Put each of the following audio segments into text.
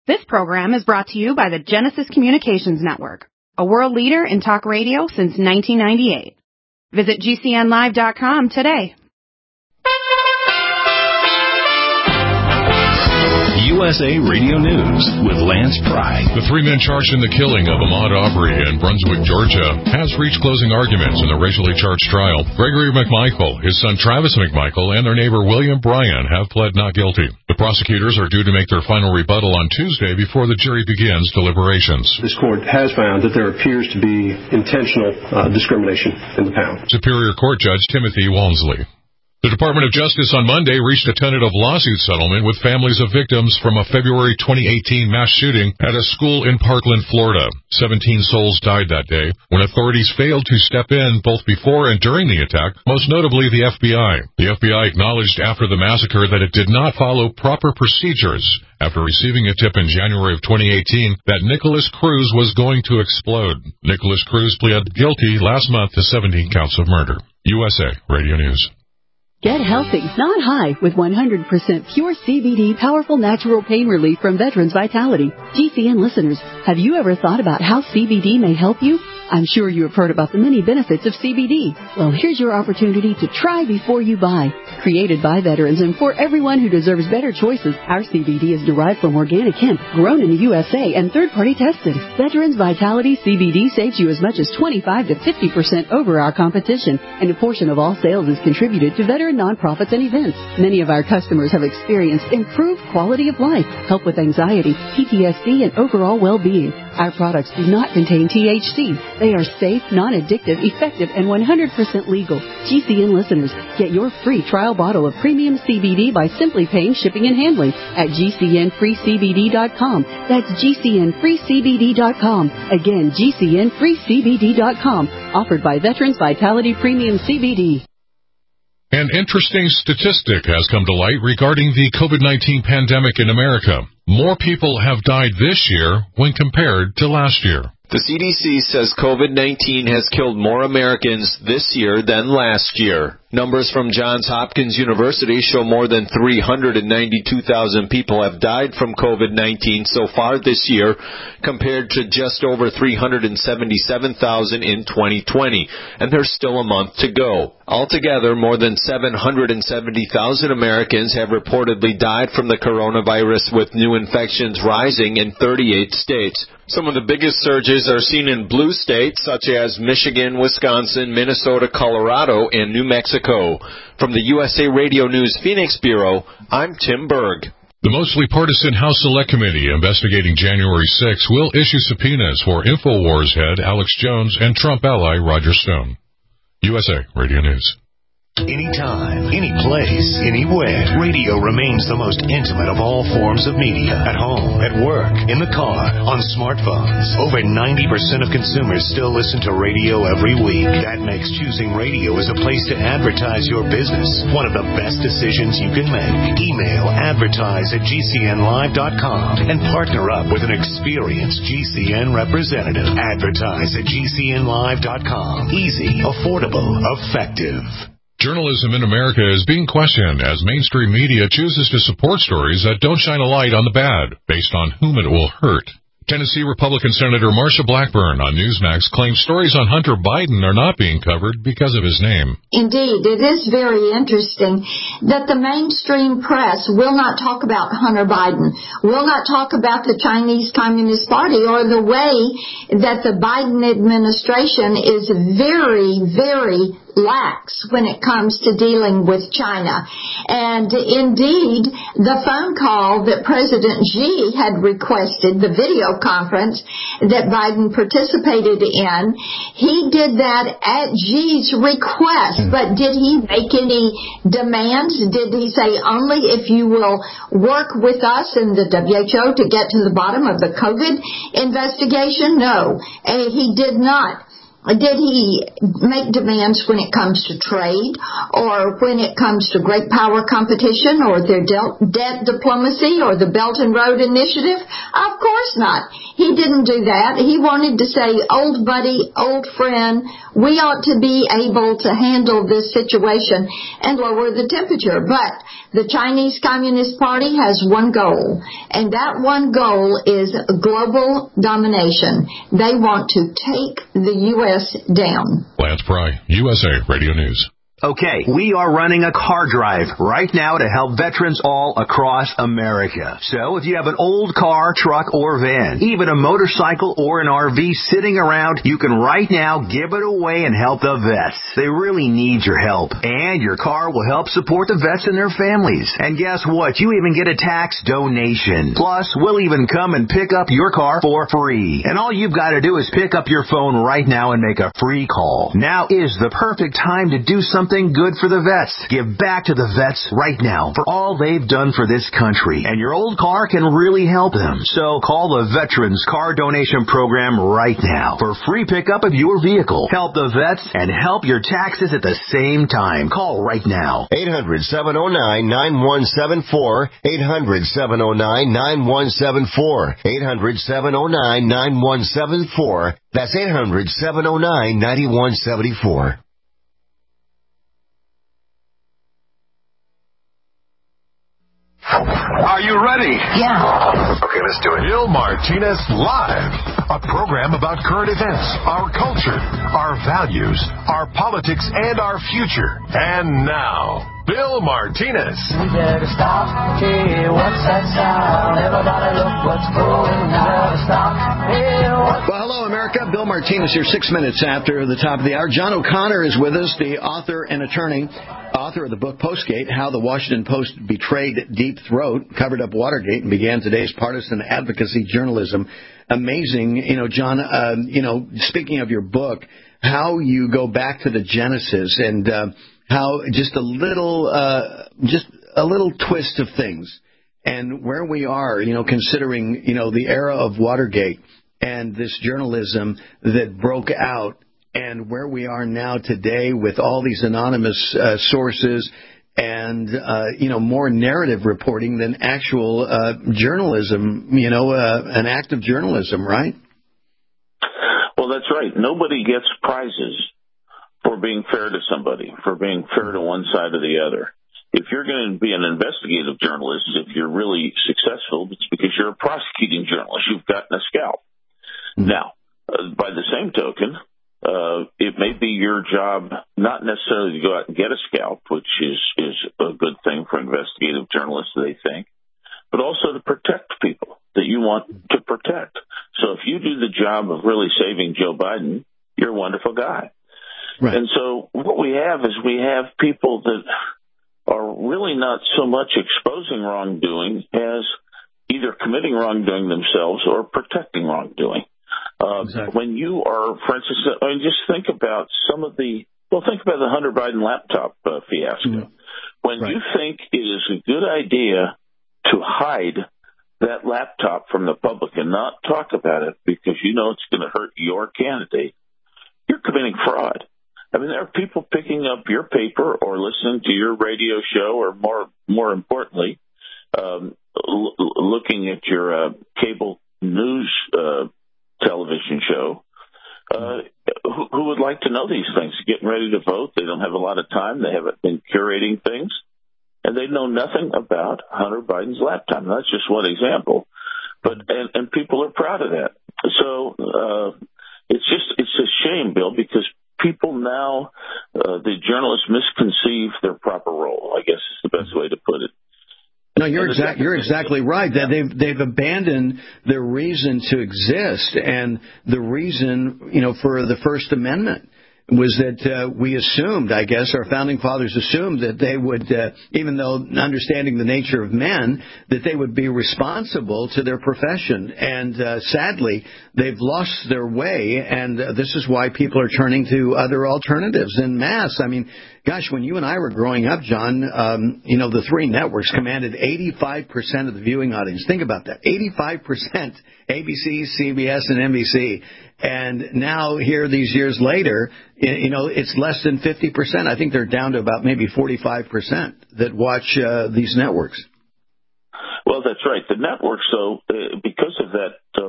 This program is brought to you by the Genesis Communications Network, a world leader in talk radio since 1998. Visit GCNlive.com today. USA Radio News with Lance Pry. The three men charged in the killing of Ahmaud Arbery in Brunswick, Georgia, has reached closing arguments in the racially charged trial. Gregory McMichael, his son Travis McMichael, and their neighbor William Bryan have pled not guilty. The prosecutors are due to make their final rebuttal on Tuesday before the jury begins deliberations. This court has found that there appears to be intentional discrimination in the pound. Superior Court Judge Timothy Walmsley. The Department of Justice on Monday reached a tentative lawsuit settlement with families of victims from a February 2018 mass shooting at a school in Parkland, Florida. 17 souls died that day when authorities failed to step in both before and during the attack, most notably the FBI. The FBI acknowledged after the massacre that it did not follow proper procedures after receiving a tip in January of 2018 that Nicholas Cruz was going to explode. Nicholas Cruz pled guilty last month to 17 counts of murder. USA Radio News. Get healthy, not high, with 100% pure CBD powerful natural pain relief from Veterans Vitality. GCN listeners, have you ever thought about how CBD may help you? I'm sure you have heard about the many benefits of CBD. Well, here's your opportunity to try before you buy. Created by veterans and for everyone who deserves better choices, our CBD is derived from organic hemp, grown in the USA, and third-party tested. Veterans Vitality CBD saves you as much as 25 to 50% over our competition, and a portion of all sales is contributed to veteran nonprofits and events. Many of our customers have experienced improved quality of life, help with anxiety, PTSD, and overall well-being. Our products do not contain THC. They are safe, non-addictive, effective, and 100% legal. GCN listeners, get your free trial bottle of premium CBD by simply paying shipping and handling at GCNFreeCBD.com. That's GCNFreeCBD.com. Again, GCNFreeCBD.com. Offered by Veterans Vitality Premium CBD. An interesting statistic has come to light regarding the COVID-19 pandemic in America. More people have died this year when compared to last year. The CDC says COVID-19 has killed more Americans this year than last year. Numbers from Johns Hopkins University show more than 392,000 people have died from COVID-19 so far this year, compared to just over 377,000 in 2020, and there's still a month to go. Altogether, more than 770,000 Americans have reportedly died from the coronavirus, with new infections rising in 38 states. Some of the biggest surges are seen in blue states such as Michigan, Wisconsin, Minnesota, Colorado, and New Mexico. From the USA Radio News Phoenix Bureau, I'm Tim Berg. The mostly partisan House Select Committee investigating January 6 will issue subpoenas for InfoWars head Alex Jones and Trump ally Roger Stone. USA Radio News. Anytime, any place, anywhere. Radio remains the most intimate of all forms of media. At home, at work, in the car, on smartphones. Over 90% of consumers still listen to radio every week. That makes choosing radio as a place to advertise your business one of the best decisions you can make. Email advertise@GCNlive.com and partner up with an experienced GCN representative. Advertise@GCNlive.com. Easy, affordable, effective. Journalism in America is being questioned as mainstream media chooses to support stories that don't shine a light on the bad, based on whom it will hurt. Tennessee Republican Senator Marsha Blackburn on Newsmax claims stories on Hunter Biden are not being covered because of his name. Indeed, it is very interesting that the mainstream press will not talk about Hunter Biden, will not talk about the Chinese Communist Party, or the way that the Biden administration is very, very lax when it comes to dealing with China. And indeed, the phone call that President Xi had requested, the video conference that Biden participated in, he did that at Xi's request. But did he make any demands? Did he say only if you will work with us in the WHO to get to the bottom of the COVID investigation? No, he did not. Did he make demands when it comes to trade, or when it comes to great power competition, or their debt diplomacy, or the Belt and Road Initiative? Of course course not. He didn't do that. He wanted to say, old buddy, old friend, we ought to be able to handle this situation and lower the temperature. But the Chinese Communist Party has one goal, and that one goal is global domination. They want to take the U.S. down. Lance Pry, USA Radio News. Okay, we are running a car drive right now to help veterans all across America. So if you have an old car, truck, or van, even a motorcycle or an RV sitting around, you can right now give it away and help the vets. They really need your help. And your car will help support the vets and their families. And guess what? You even get a tax donation. Plus, we'll even come and pick up your car for free. And all you've got to do is pick up your phone right now and make a free call. Now is the perfect time to do something good for the vets. Give back to the vets right now for all they've done for this country. And your old car can really help them. So call the Veterans Car Donation Program right now for free pickup of your vehicle. Help the vets and help your taxes at the same time. Call right now. 800-709-9174. 800-709-9174. 800-709-9174. That's 800-709-9174. Are you ready? Yeah. Okay, let's do it. Bill Martinez Live, a program about current events, our culture, our values, our politics, and our future. And now, Bill Martinez. We better stop. Hey, what's that sound? Everybody look what's going on. Stop. Hey, well, hello, America. Bill Martinez here, 6 minutes after the top of the hour. John O'Connor is with us, the author and attorney, author of the book Postgate, How the Washington Post Betrayed Deep Throat, covered up Watergate, and began today's partisan advocacy journalism. Amazing. John, speaking of your book, how you go back to the genesis and how just a little twist of things and where we are, considering, the era of Watergate and this journalism that broke out and where we are now today with all these anonymous sources and, more narrative reporting than actual journalism, an act of journalism, right? Well, that's right. Nobody gets prizes for being fair to somebody, for being fair to one side or the other. If you're going to be an investigative journalist, if you're really successful, it's because you're a prosecuting journalist. You've gotten a scalp. Mm-hmm. Now, by the same token, it may be your job not necessarily to go out and get a scalp, which is a good thing for investigative journalists, they think, but also to protect people that you want to protect. So if you do the job of really saving Joe Biden, you're a wonderful guy. Right. And so what we have is we have people that are really not so much exposing wrongdoing as either committing wrongdoing themselves or protecting wrongdoing. Exactly. When you are, for instance, just think about think about the Hunter Biden laptop fiasco. Mm-hmm. When you think it is a good idea to hide that laptop from the public and not talk about it because you know it's going to hurt your candidate, you're committing fraud. I mean, there are people picking up your paper or listening to your radio show or more importantly, looking at your cable news television show, who would like to know these things, getting ready to vote. They don't have a lot of time. They haven't been curating things, and they know nothing about Hunter Biden's laptop. And that's just one example, but and people are proud of that. So it's a shame, Bill, because people now, the journalists misconceive their proper role, I guess is the best way to put it. No, you're exactly right. That they've abandoned their reason to exist, and the reason, for the First Amendment was that we assumed, I guess, our founding fathers assumed that they would, even though understanding the nature of men, that they would be responsible to their profession. And sadly, they've lost their way, and this is why people are turning to other alternatives en masse. I mean, gosh, when you and I were growing up, John, the three networks commanded 85% of the viewing audience. Think about that. 85%, ABC, CBS, and NBC. And now here, these years later, it's less than 50%. I think they're down to about maybe 45% that watch these networks. Well, that's right. The networks, though, because of that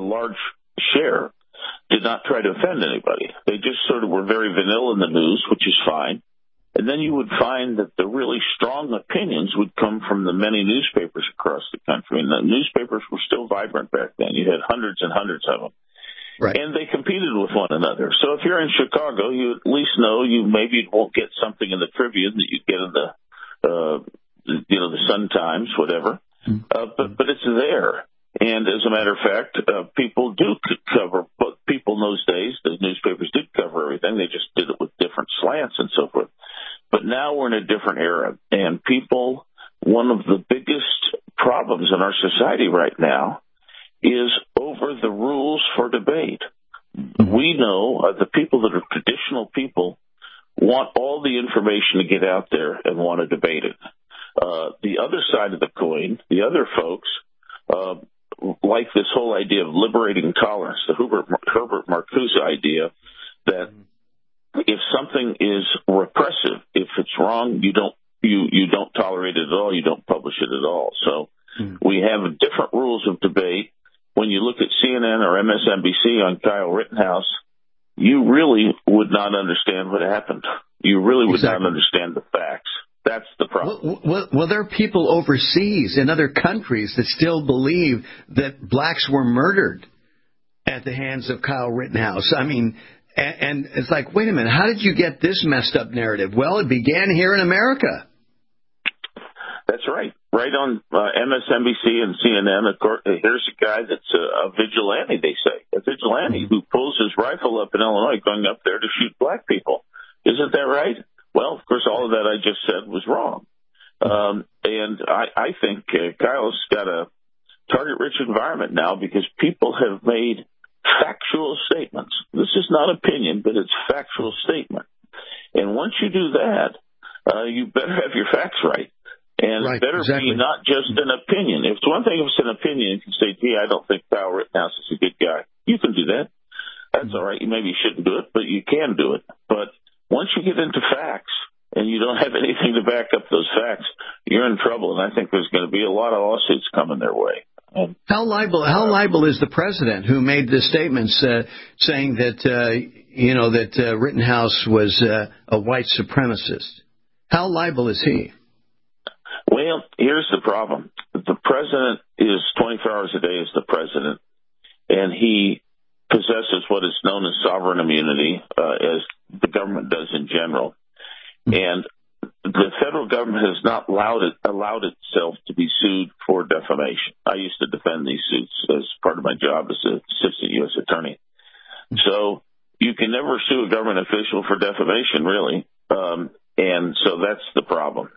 not try to offend anybody. They just sort of were very vanilla in the news, which is fine. And then you would find that the really strong opinions would come from the many newspapers across the country. And the newspapers were still vibrant back then. You had hundreds and hundreds of them. Right. And they competed with one another. So if you're in Chicago, you at least know you maybe won't get something in the Tribune that you get in the Sun Times, whatever. But it's there. And as a matter of fact, people do cover, but people in those days, the newspapers did cover everything. They just did it with different slants and so forth. But now we're in a different era, and people, one of the biggest problems in our society right now is over the rules for debate. We know the people that are traditional people want all the information to get out there and want to debate it. The other side of the coin, the other folks, like this whole idea of liberating tolerance, the Herbert Marcuse idea that if something is repressive, if it's wrong, you don't tolerate it at all, you don't publish it at all. So we have different rules of debate. When you look at CNN or MSNBC on Kyle Rittenhouse, you really would not understand what happened. You really would not understand the facts. That's the problem. Well, there are people overseas in other countries that still believe that blacks were murdered at the hands of Kyle Rittenhouse. I mean, and it's like, wait a minute, how did you get this messed up narrative? Well, it began here in America. That's right. Right on MSNBC and CNN, of course, here's a guy that's a vigilante, they say. A vigilante who pulls his rifle up in Illinois going up there to shoot black people. Isn't that right? Well, of course, all of that I just said was wrong. And I think Kyle's got a target-rich environment now because people have made factual statements. This is not opinion, but it's factual statement. And once you do that, you better have your facts right. And it better be not just an opinion. If it's one thing, if it's an opinion, you can say, gee, I don't think Kyle Rittenhouse is a good guy. You can do that. That's all right. You maybe shouldn't do it, but you can do it. But once you get into facts and you don't have anything to back up those facts, you're in trouble. And I think there's going to be a lot of lawsuits coming their way. How liable is the president who made the statements saying that, that Rittenhouse was a white supremacist? How liable is he? Well, here's the problem. The president is 24 hours a day as the president, and he possesses what is known as sovereign immunity, as the government does in general. And the federal government has not allowed itself to be sued for defamation. I used to defend these suits as part of my job as an assistant U.S. attorney. So you can never sue a government official for defamation, really. And so that's the problem.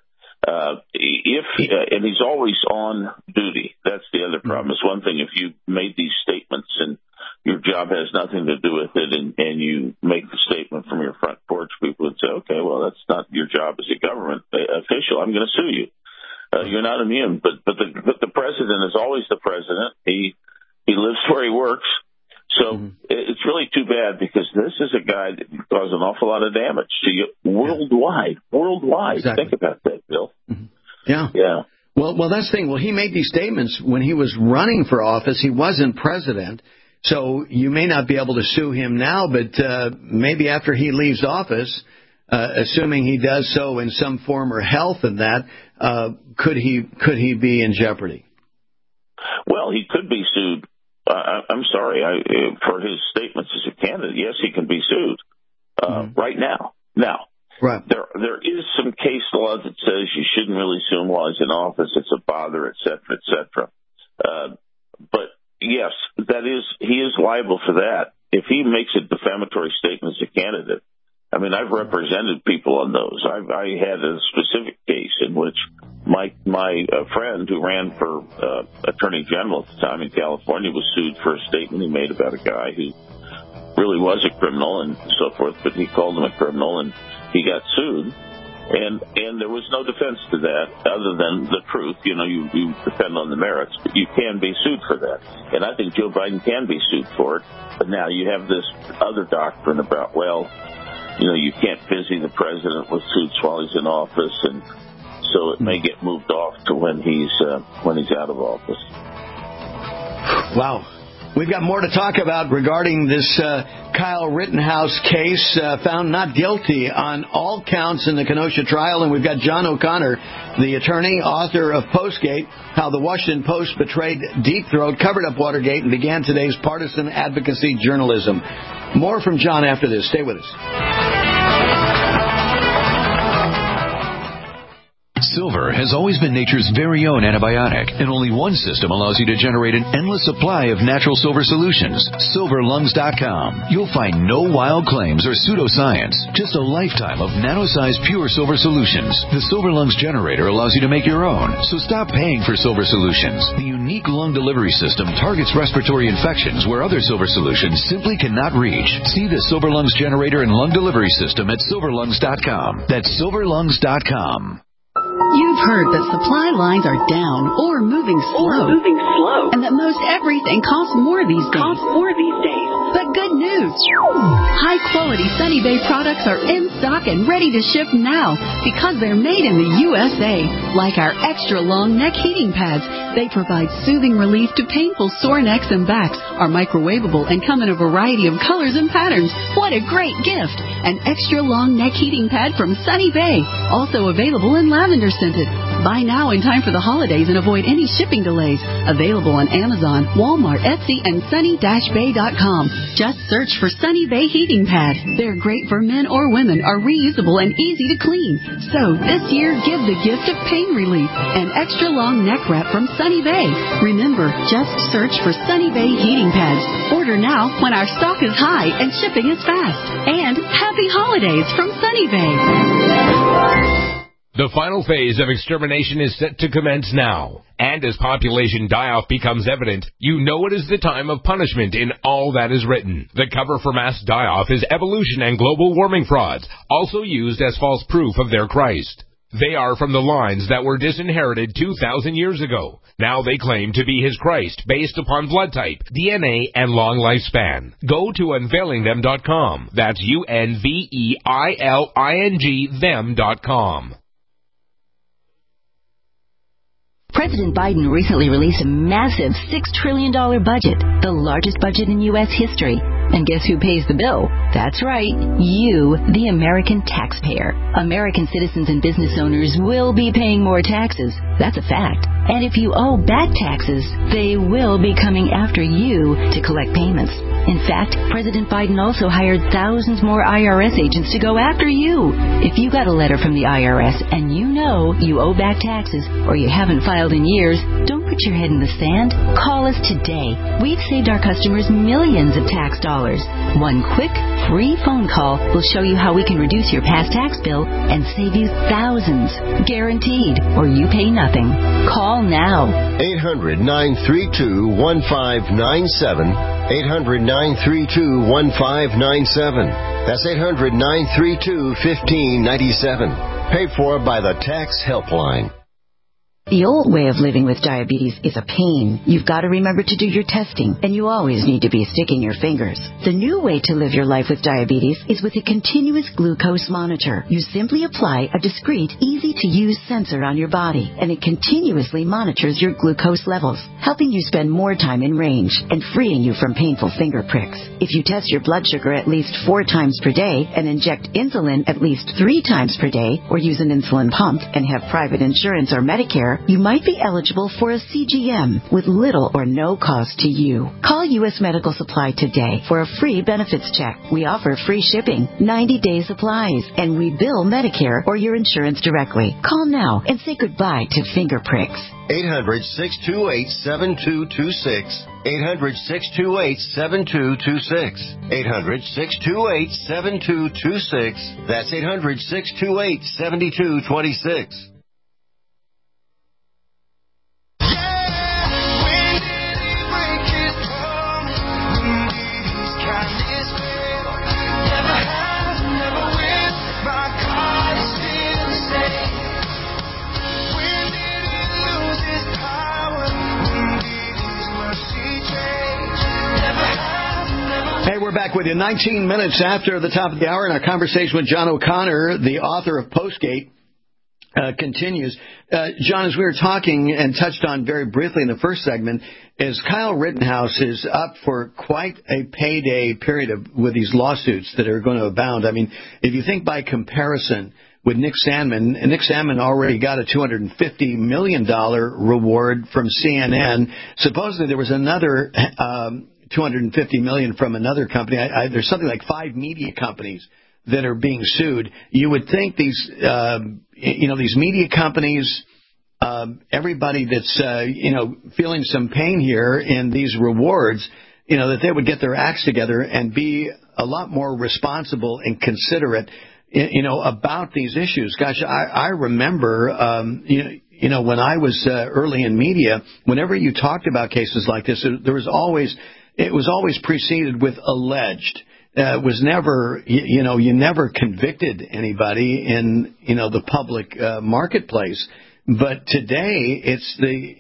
And he's always on duty. That's the other problem. It's one thing if you made these statements and your job has nothing to do with it, and you make the statement from your front porch, people would say, okay, well, that's not your job as a government official. I'm going to sue you. You're not immune. But the president is always the president. He lives where he works. So it's really too bad because this is a guy that caused an awful lot of damage to you worldwide. Worldwide. Exactly. Think about that, Bill. Yeah. Yeah. Well, that's the thing. Well, he made these statements when he was running for office. He wasn't president. So you may not be able to sue him now, but maybe after he leaves office, assuming he does so in some form or health in that, could he be in jeopardy? Well, he could be sued. I'm sorry, for his statements as a candidate, yes, he can be sued right now. Now, there is some case law that says you shouldn't really sue him while he's in office. It's a bother, et cetera, et cetera. But yes, he is liable for that. If he makes a defamatory statement as a candidate, I mean, I've represented people on those. I had a specific case in which my friend who ran for Attorney General at the time in California was sued for a statement he made about a guy who really was a criminal and so forth, but he called him a criminal and he got sued. And there was no defense to that other than the truth. You know, you depend on the merits, but you can be sued for that. And I think Joe Biden can be sued for it. But now you have this other doctrine about, well, you know, you can't busy the president with suits while he's in office, and so it may get moved off to when he's out of office. Wow. We've got more to talk about regarding this Kyle Rittenhouse case, found not guilty on all counts in the Kenosha trial. And we've got John O'Connor, the attorney, author of Postgate, How the Washington Post Betrayed Deep Throat, Covered Up Watergate, and began today's partisan advocacy journalism. More from John after this. Stay with us. Silver has always been nature's very own antibiotic, and only one system allows you to generate an endless supply of natural silver solutions. SilverLungs.com. You'll find no wild claims or pseudoscience, just a lifetime of nano-sized pure silver solutions. The Silver Lungs generator allows you to make your own, so stop paying for silver solutions. The unique lung delivery system targets respiratory infections where other silver solutions simply cannot reach. See the Silver Lungs generator and lung delivery system at SilverLungs.com. That's SilverLungs.com. You've heard that supply lines are down or moving slow, and that most everything costs more these days. But good news! High-quality Sunny Bay products are in stock and ready to ship now because they're made in the USA. Like our extra-long neck heating pads, they provide soothing relief to painful sore necks and backs, are microwavable, and come in a variety of colors and patterns. What a great gift! An extra-long neck heating pad from Sunny Bay, also available in lavender scented. Buy now in time for the holidays and avoid any shipping delays. Available on Amazon, Walmart, Etsy, and sunny-bay.com. Just search for Sunny Bay Heating Pad. They're great for men or women, are reusable and easy to clean. So this year, give the gift of pain relief. An extra long neck wrap from Sunny Bay. Remember, just search for Sunny Bay Heating Pads. Order now when our stock is high and shipping is fast. And happy holidays from Sunny Bay. The final phase of extermination is set to commence now. And as population die-off becomes evident, you know it is the time of punishment in all that is written. The cover for mass die-off is evolution and global warming frauds, also used as false proof of their Christ. They are from the lines that were disinherited 2,000 years ago. Now they claim to be his Christ based upon blood type, DNA, and long lifespan. Go to unveilingthem.com. That's UNVEILING them.com. President Biden recently released a massive $6 trillion budget, the largest budget in U.S. history. And guess who pays the bill? That's right, you, the American taxpayer. American citizens and business owners will be paying more taxes. That's a fact. And if you owe back taxes, they will be coming after you to collect payments. In fact, President Biden also hired thousands more IRS agents to go after you. If you got a letter from the IRS and you know you owe back taxes or you haven't filed in years, don't put your head in the sand. Call us today. We've saved our customers millions of tax dollars. One quick, free phone call will show you how we can reduce your past tax bill and save you thousands. Guaranteed, or you pay nothing. Call now. 800-932-1597. 800-932-1597. That's 800-932-1597. Paid for by the Tax Helpline. The old way of living with diabetes is a pain. You've got to remember to do your testing, and you always need to be sticking your fingers. The new way to live your life with diabetes is with a continuous glucose monitor. You simply apply a discreet, easy-to-use sensor on your body, and it continuously monitors your glucose levels, helping you spend more time in range and freeing you from painful finger pricks. If you test your blood sugar at least 4 times per day and inject insulin at least 3 times per day, or use an insulin pump and have private insurance or Medicare, you might be eligible for a CGM with little or no cost to you. Call U.S. Medical Supply today for a free benefits check. We offer free shipping, 90-day supplies, and we bill Medicare or your insurance directly. Call now and say goodbye to finger pricks. 800-628-7226. 800-628-7226. 800-628-7226. That's 800-628-7226. Hey, we're back with you 19 minutes after the top of the hour in our conversation with John O'Connor, the author of Postgate, continues. John, as we were talking and touched on very briefly in the first segment, is Kyle Rittenhouse is up for quite a payday period with these lawsuits that are going to abound. I mean, if you think by comparison with Nick Sandmann, and Nick Sandmann already got a $250 million reward from CNN. Supposedly there was another $250 million from another company. There's something like 5 media companies that are being sued. You would think these, these media companies, everybody that's, feeling some pain here in these rewards, that they would get their acts together and be a lot more responsible and considerate, about these issues. Gosh, I remember, when I was early in media, whenever you talked about cases like this, it was always preceded with alleged. It was never, you never convicted anybody in, the public marketplace. But today, it's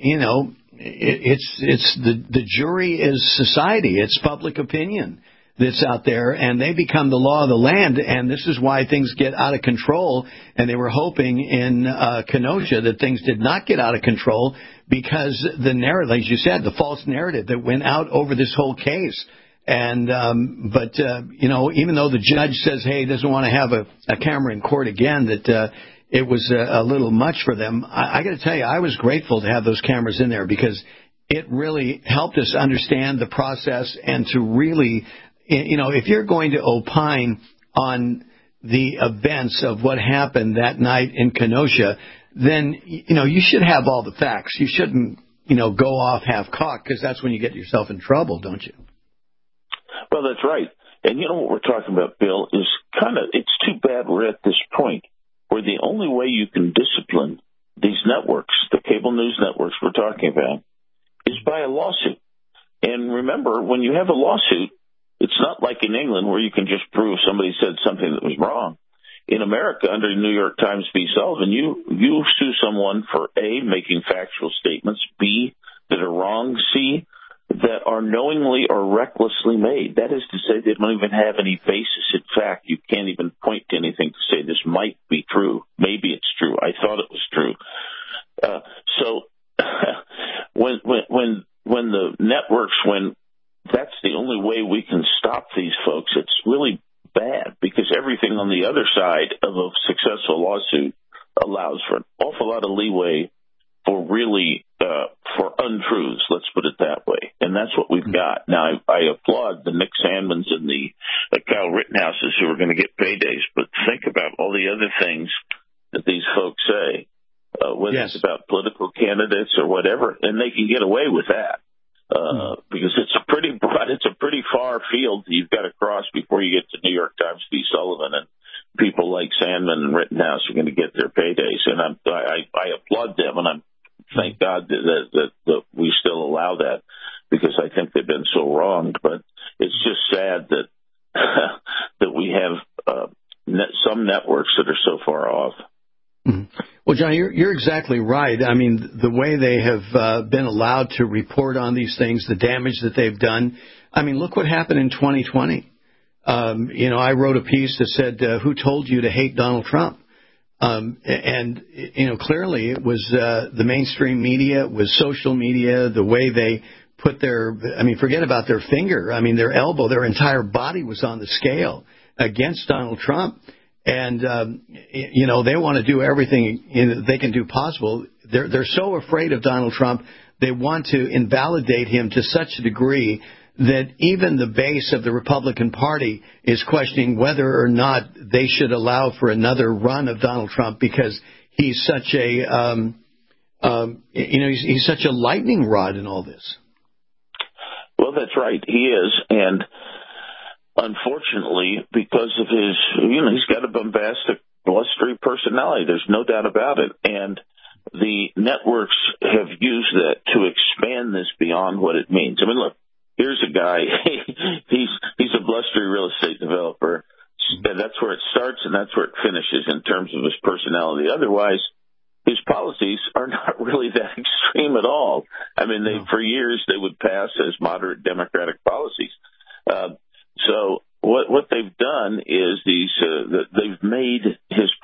the jury is society. It's public opinion that's out there, and they become the law of the land. And this is why things get out of control. And they were hoping in Kenosha that things did not get out of control because the narrative, as you said, the false narrative that went out over this whole case. And, but even though the judge says, hey, he doesn't want to have a camera in court again, that it was a little much for them. I got to tell you, I was grateful to have those cameras in there because it really helped us understand the process and to really, if you're going to opine on the events of what happened that night in Kenosha, then, you should have all the facts. You shouldn't, go off half-cocked because that's when you get yourself in trouble, don't you? Well, that's right. And what we're talking about, Bill, is it's too bad we're at this point where the only way you can discipline these networks, the cable news networks we're talking about, is by a lawsuit. And remember, when you have a lawsuit, it's not like in England where you can just prove somebody said something that was wrong. In America, under New York Times v. Sullivan, you sue someone for A, making factual statements, B, that are wrong, C, that are knowingly or recklessly made. That is to say, they don't even have any basis in fact. You can't even point to anything to say this might be true. Maybe it's true. I thought it was true. So when the networks, when that's the only way we can stop these folks, it's really bad because everything on the other side of a successful lawsuit allows for an awful lot of leeway for really for untruths, let's put it that way. And that's what we've got. Now, I applaud the Nick Sandmanns and the Kyle Rittenhouses who are going to get paydays, but think about all the other things that these folks say, whether it's about political candidates or whatever, and they can get away with that. Because it's a pretty broad, it's a pretty far field you've got to cross before you get to New York Times v. Sullivan, and people like Sandmann and Rittenhouse are going to get their paydays. And I applaud them, and thank God that we still allow that because I think they've been so wronged. But it's just sad that that we have some networks that are so far off. Well, John, you're exactly right. I mean, the way they have been allowed to report on these things, the damage that they've done. I mean, look what happened in 2020. I wrote a piece that said, who told you to hate Donald Trump? Clearly it was the mainstream media, it was social media, the way they put forget about their finger. I mean, their elbow, their entire body was on the scale against Donald Trump. And, they want to do everything they can do possible. They're so afraid of Donald Trump, they want to invalidate him to such a degree that even the base of the Republican Party is questioning whether or not they should allow for another run of Donald Trump because he's such a, he's such a lightning rod in all this. Well, that's right. He is. And unfortunately, because of his, he's got a bombastic, blustery personality. There's no doubt about it. And the networks have used that to expand this beyond what it means. I mean, look, here's a guy, he's a blustery real estate developer. That's where it starts and that's where it finishes in terms of his personality. Otherwise, his policies are not really that extreme at all. I mean, for years they would pass as moderate Democratic policies. So what they've done is they've made his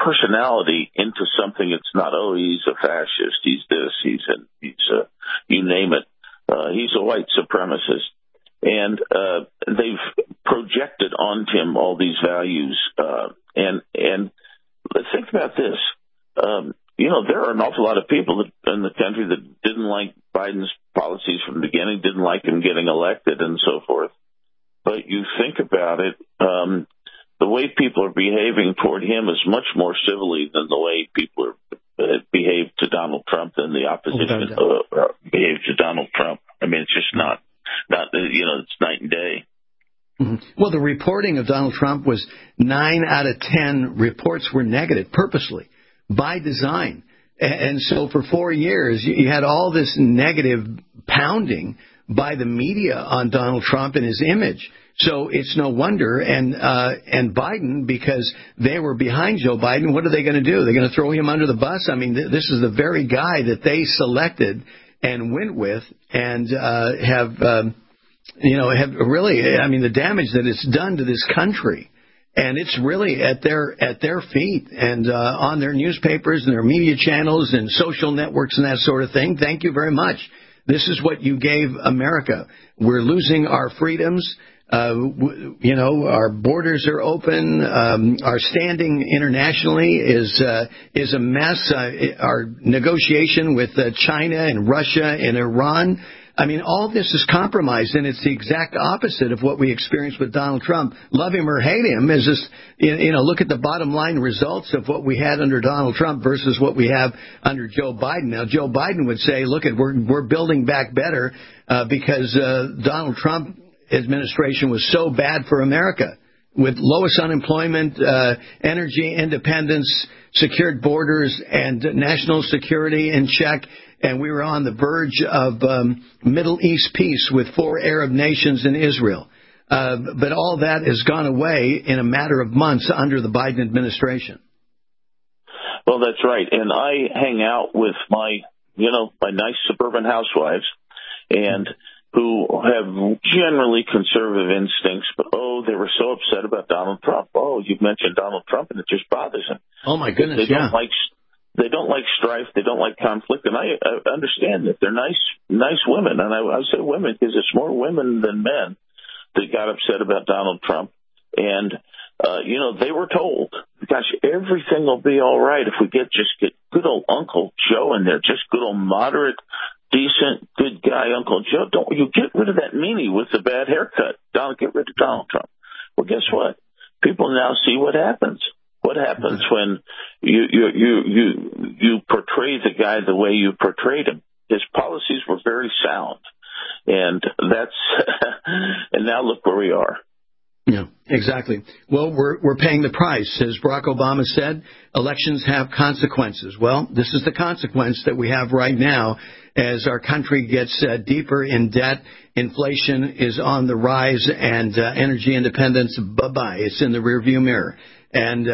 personality into something. It's not, oh, he's a fascist, he's this, he's you name it. He's a white supremacist. And they've projected onto him all these values. And let's think about this. There are an awful lot of people in the country that didn't like Biden's policies from the beginning, didn't like him getting elected and so forth. But you think about it, the way people are behaving toward him is much more civilly than the way people are behave to Donald Trump than the opposition behave to Donald Trump. I mean, it's just not it's night and day. Mm-hmm. Well, the reporting of Donald Trump was 9 out of 10 reports were negative, purposely, by design. And so for 4 years, you had all this negative pounding by the media on Donald Trump and his image. So it's no wonder. And Biden, because they were behind Joe Biden, what are they going to do? They're going to throw him under the bus? I mean, this is the very guy that they selected and went with and have really, I mean, the damage that it's done to this country. And it's really at their feet and on their newspapers and their media channels and social networks and that sort of thing. Thank you very much. This is what you gave America. We're losing our freedoms. Our borders are open. Our standing internationally is a mess. Our negotiation with China and Russia and Iran. I mean, all this is compromised, and it's the exact opposite of what we experienced with Donald Trump. Love him or hate him is just, look at the bottom line results of what we had under Donald Trump versus what we have under Joe Biden. Now, Joe Biden would say, look, we're building back better because Donald Trump administration was so bad for America. With lowest unemployment, energy independence, secured borders, and national security in check. And we were on the verge of Middle East peace with 4 Arab nations and Israel. But all that has gone away in a matter of months under the Biden administration. Well, that's right. And I hang out with my nice suburban housewives and who have generally conservative instincts, but, they were so upset about Donald Trump. Oh, you've mentioned Donald Trump, and it just bothers them. Oh, my goodness, They don't like strife. They don't like conflict. And I understand that. They're nice women. And I say women because it's more women than men that got upset about Donald Trump. And, they were told, gosh, everything will be all right if we get good old Uncle Joe in there, just good old moderate, decent, good guy Uncle Joe. Don't you get rid of that meanie with the bad haircut. Get rid of Donald Trump. Well, guess what? People now see what happens. What happens when you portray the guy the way you portrayed him? His policies were very sound, and and now look where we are. Yeah, exactly. Well, we're paying the price. As Barack Obama said, elections have consequences. Well, this is the consequence that we have right now as our country gets deeper in debt. Inflation is on the rise, and energy independence, bye-bye. It's in the rearview mirror. And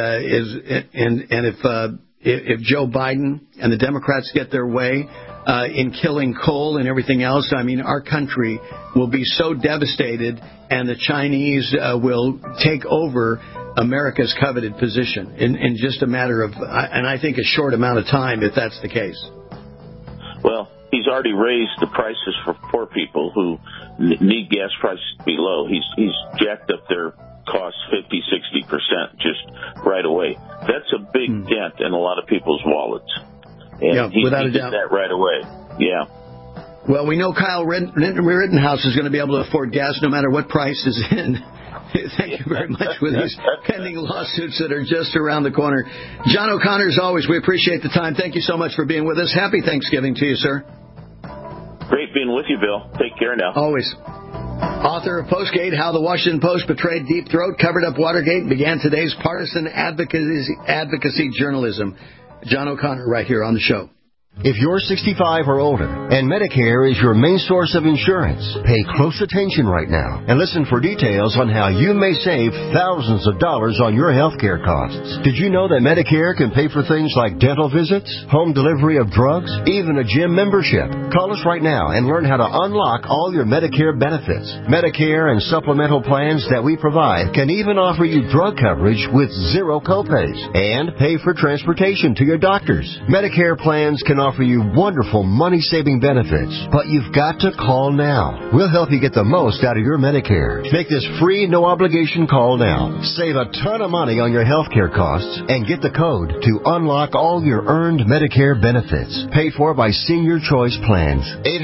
if Joe Biden and the Democrats get their way in killing coal and everything else, I mean, our country will be so devastated, and the Chinese will take over America's coveted position in just a matter of, and I think a short amount of time, if that's the case. Well, he's already raised the prices for poor people who need gas prices to be low. He's jacked up their costs 50-60% just right away. That's a big dent in a lot of people's wallets. And he did that right away. Yeah. Well, we know Kyle Rittenhouse is going to be able to afford gas no matter what price is in. Thank you very much for these pending lawsuits that are just around the corner. John O'Connor, as always, we appreciate the time. Thank you so much for being with us. Happy Thanksgiving to you, sir. Great being with you, Bill. Take care now. Always. Author of Postgate, How the Washington Post Betrayed Deep Throat, Covered Up Watergate, and began today's partisan advocacy journalism. John O'Connor right here on the show. If you're 65 or older and Medicare is your main source of insurance, pay close attention right now and listen for details on how you may save thousands of dollars on your health care costs. Did you know that Medicare can pay for things like dental visits, home delivery of drugs, even a gym membership? Call us right now and learn how to unlock all your Medicare benefits. Medicare and supplemental plans that we provide can even offer you drug coverage with zero copays and pay for transportation to your doctors. Medicare plans can offer you wonderful money-saving benefits, but you've got to call now. We'll help you get the most out of your Medicare. Make this free, no-obligation call now. Save a ton of money on your health care costs and get the code to unlock all your earned Medicare benefits. Paid for by Senior Choice Plans.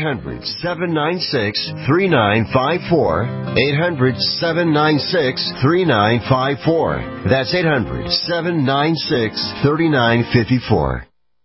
800-796-3954. 800-796-3954. That's 800-796-3954.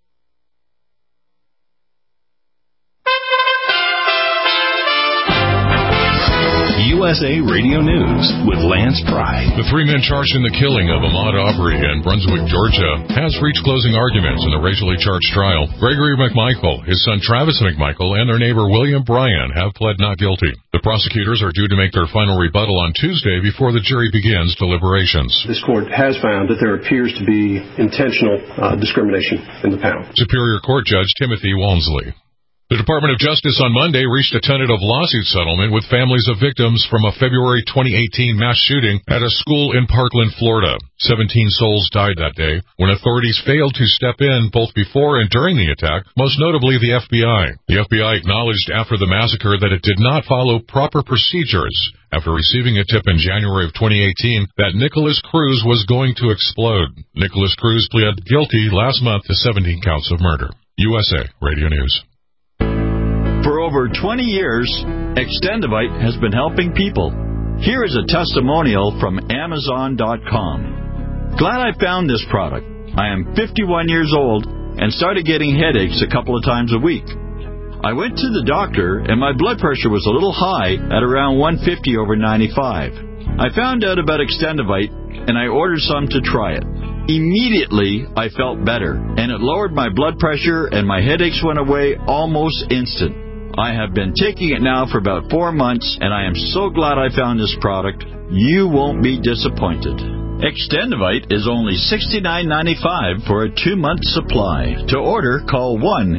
USA Radio News with Lance Pry. The three men charged in the killing of Ahmaud Arbery in Brunswick, Georgia, has reached closing arguments in the racially charged trial. Gregory McMichael, his son Travis McMichael, and their neighbor William Bryan have pled not guilty. The prosecutors are due to make their final rebuttal on Tuesday before the jury begins deliberations. This court has found that there appears to be intentional discrimination in the panel. Superior Court Judge Timothy Walmsley. The Department of Justice on Monday reached a tentative lawsuit settlement with families of victims from a February 2018 mass shooting at a school in Parkland, Florida. 17 souls died that day when authorities failed to step in both before and during the attack, most notably the FBI. The FBI acknowledged after the massacre that it did not follow proper procedures after receiving a tip in January of 2018 that Nicholas Cruz was going to explode. Nicholas Cruz pleaded guilty last month to 17 counts of murder. USA Radio News. For over 20 years, Extendivite has been helping people. Here is a testimonial from Amazon.com. Glad I found this product. I am 51 years old and started getting headaches a couple of times a week. I went to the doctor and my blood pressure was a little high at around 150 over 95. I found out about Extendivite and I ordered some to try it. Immediately, I felt better, and it lowered my blood pressure and my headaches went away almost instant. I have been taking it now for about 4 months, and I am so glad I found this product. You won't be disappointed. Extendivite is only $69.95 for a 2-month supply. To order, call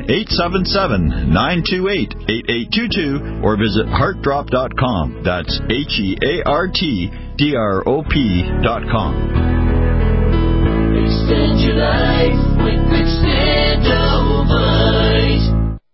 1-877-928-8822 or visit heartdrop.com. That's HEARTDROP.com. Extend your life with Extendivite.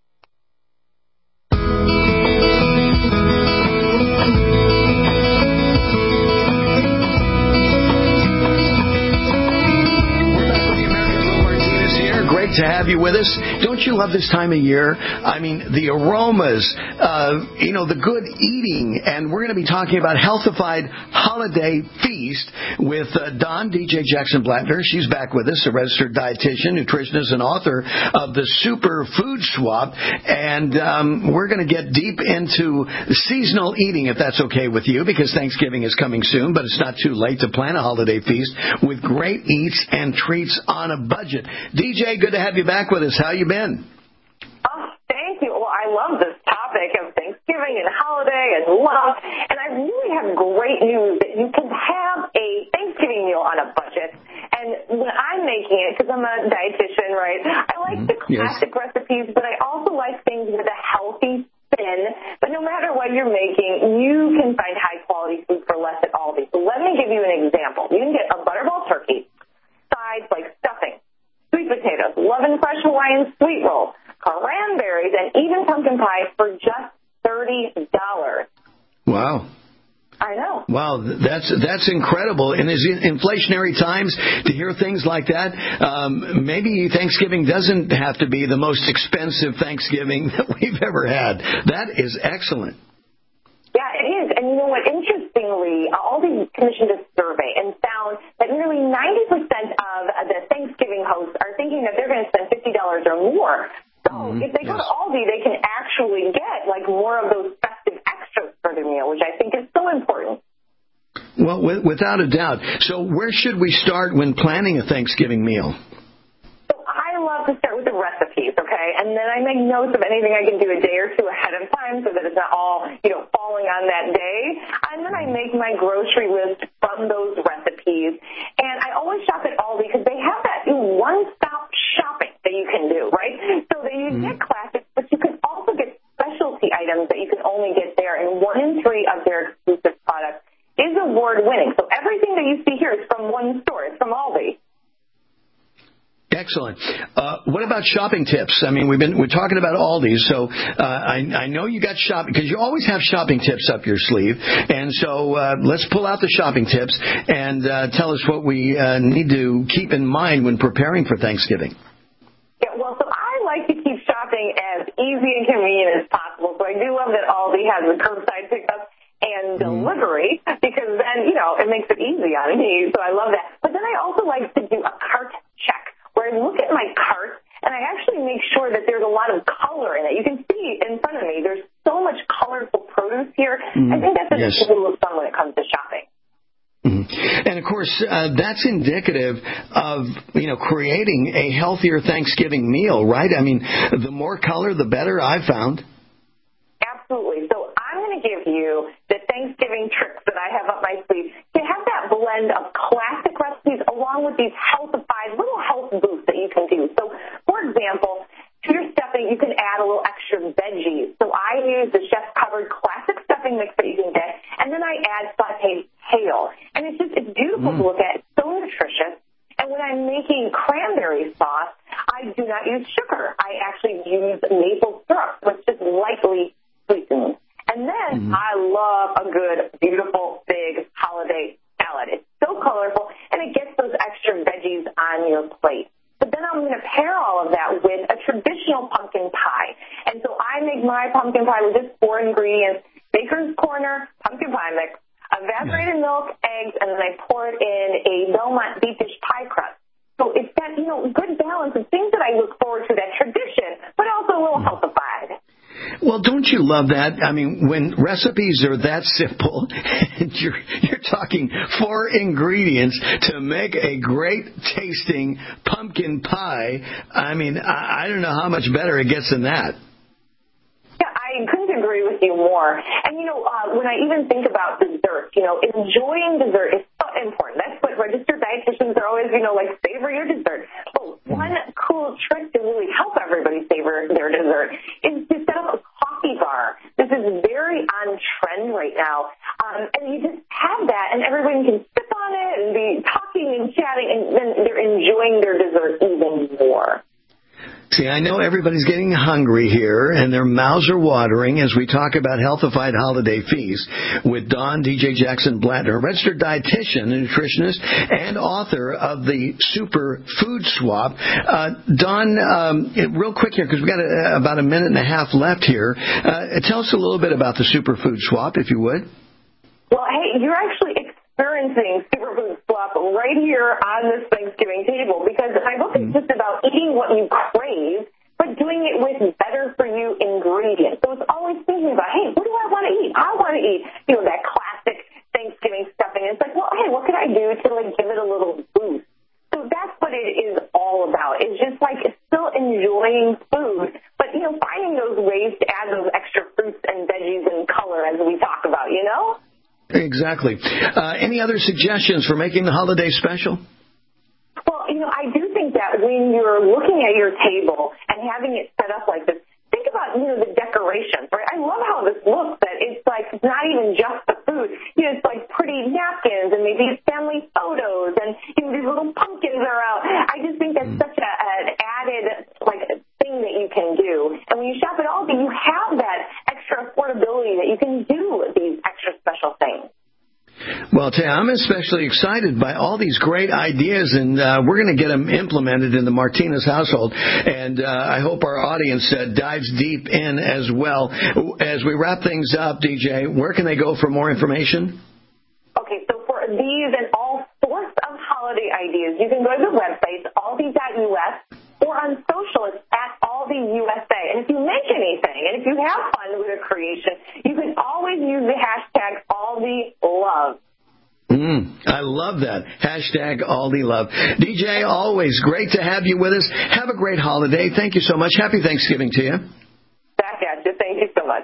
To have you with us. Don't you love this time of year? I mean, the aromas, the good eating, and we're going to be talking about Healthified Holiday Feast with Dawn, DJ Jackson Blattner. She's back with us, a registered dietitian, nutritionist, and author of the Super Food Swap, and we're going to get deep into seasonal eating, if that's okay with you, because Thanksgiving is coming soon, but it's not too late to plan a holiday feast with great eats and treats on a budget. DJ, good to have you back with us. How you been? Oh, thank you. Well, I love this topic of Thanksgiving and holiday and love, and I really have great news that you can have a Thanksgiving meal on a budget. And when I'm making it, because I'm a dietitian, right, I like the classic recipes, but I also like things with a healthy spin. But no matter what you're making, you can find high-quality food for less at Aldi. So let me give you an example. You can get a butterball turkey, sides like stuffing, sweet potatoes, Love and Fresh Hawaiian sweet roll, cranberries, and even pumpkin pie for just $30. Wow. I know. Wow, that's incredible. In these inflationary times, to hear things like that, maybe Thanksgiving doesn't have to be the most expensive Thanksgiving that we've ever had. That is excellent. Yeah, it is. And you know what? Interestingly, Aldi commissioned a survey and found that nearly 90% of the Thanksgiving hosts are thinking that they're going to spend $50 or more. So if they go to Aldi, they can actually get more of those festive extras for the meal, which I think is so important. Well, without a doubt. So where should we start when planning a Thanksgiving meal? So I love to start with the recipes, okay? And and then I make notes of anything I can do a day or two ahead of time so that it's not all, falling on that day. And then I make my grocery list from those recipes. And I always shop at Aldi because they have that one-stop shopping that you can do, right? So that you get classics, but you can also get specialty items that you can only get there. And 1 in 3 of their exclusive products is award-winning. So everything that you see here is from one store. It's from Aldi. Excellent. What about shopping tips? I mean, we're talking about Aldi, so I know you got shopping because you always have shopping tips up your sleeve. And so let's pull out the shopping tips and tell us what we need to keep in mind when preparing for Thanksgiving. Yeah, well, so I like to keep shopping as easy and convenient as possible. So I do love that Aldi has the curbside pickup and delivery because then, it makes it easy on me. So I love that. But then I also like to do a cart check, where I look at my cart and I actually make sure that there's a lot of color in it. You can see in front of me, there's so much colorful produce here. I think that's a little fun when it comes to shopping. And, of course, that's indicative of, creating a healthier Thanksgiving meal, right? I mean, the more color, the better, I've found. Absolutely. So I'm going to give you the Thanksgiving tricks that I have up my sleeve to have that blend of classic recipes along with these healthified little health boosts that you can do. So, for example, to your stuffing, you can add a little extra veggies. So I use the chef-covered classic stuffing mix that you can get, and then I add sauteed kale. And it's beautiful to look at. It's so nutritious. And when I'm making cranberry sauce, I do not use sugar. I actually use maple syrup, which is lightly sweetened. And then I love a good, beautiful, big holiday salad. It's so colorful, and it gets those extra veggies on your plate. But then I'm going to pair all of that with a traditional pumpkin pie. And so I make my pumpkin pie with just 4 ingredients: Baker's Corner pumpkin pie mix, evaporated milk, eggs, and then I pour it in a Belmont deep dish pie crust. So it's that, good balance of things that I look forward to, that tradition, but also a little healthified. Well, don't you love that? I mean, when recipes are that simple, and you're talking 4 ingredients to make a great tasting pumpkin pie. I mean, I don't know how much better it gets than that. Yeah, I couldn't agree with you more. And, when I even think about dessert, enjoying dessert is so important. That's what registered dietitians are always, savor your dessert. But one cool trick to really help everybody savor their dessert is to set up a coffee bar. This is very on trend right now. And you just have that, and everybody can sip on it and be talking and chatting, and then they're enjoying their dessert even more. See, I know everybody's getting hungry here, and their mouths are watering as we talk about healthified holiday feasts with Dawn DJ Jackson Blattner, registered dietitian, nutritionist, and author of the Super Food Swap. Dawn, real quick here, because we've got about a minute and a half left here. Tell us a little bit about the Super Food Swap, if you would. Well, hey, you're actually experiencing Superfood Swap right here on this Thanksgiving table, because my book is just about eating what you crave, but doing it with better-for-you ingredients. So it's always thinking about, hey, what do I want to eat? I want to eat, that classic Thanksgiving stuffing. And it's like, well, hey, what can I do to, give it a little boost? So that's what it is all about. It's just still enjoying food, but, finding those ways to add those extra fruits and veggies and color as we talk about, Exactly. Any other suggestions for making the holiday special? Well, I do think that when you're looking at your table and having it set up like this, think about, the decorations, right? I love how this looks, that it's not even just the food. It's pretty napkins, and maybe it's family photos, and these little pumpkins are out. I just think that's such an added, thing that you can do. And when you shop at Aldi, you have that extra affordability that you can do these extra special things. Well, I'm especially excited by all these great ideas, and we're going to get them implemented in the Martinez household. And I hope our audience dives deep in as well. As we wrap things up, DJ, where can they go for more information? Okay, so for these and all sorts of holiday ideas, you can go to the website, aldi.us, or on social, it's at Aldi USA. And if you make anything, and if you have fun with a creation, you can always use the hashtag AldiLove. I love that. Hashtag Aldi Love. DJ, always great to have you with us. Have a great holiday. Thank you so much. Happy Thanksgiving to you. Back at you. Thank you so much.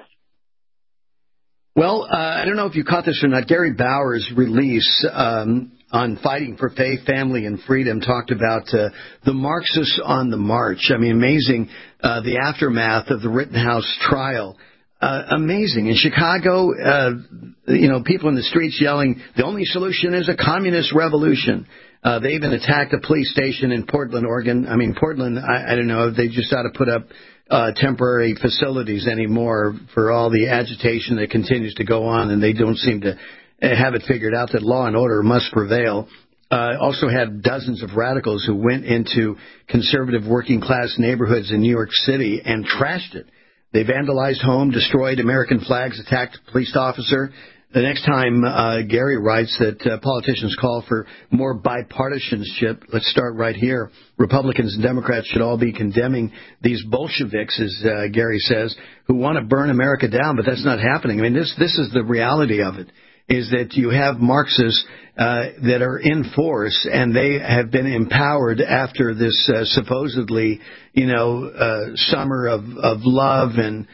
Well, I don't know if you caught this or not. Gary Bauer's release on Fighting for Faith, Family, and Freedom talked about the Marxists on the march. I mean, amazing, the aftermath of the Rittenhouse trial. Amazing. In Chicago, people in the streets yelling, the only solution is a communist revolution. They even attacked a police station in Portland, Oregon. I mean, Portland, I don't know, they just ought to put up temporary facilities anymore for all the agitation that continues to go on, and they don't seem to have it figured out that law and order must prevail. Also had dozens of radicals who went into conservative working-class neighborhoods in New York City and trashed it. They vandalized home, destroyed American flags, attacked a police officer. The next time, Gary writes that politicians call for more bipartisanship. Let's start right here. Republicans and Democrats should all be condemning these Bolsheviks, as Gary says, who want to burn America down, but that's not happening. I mean, this is the reality of it, is that you have Marxists that are in force, and they have been empowered after this supposedly, summer of love and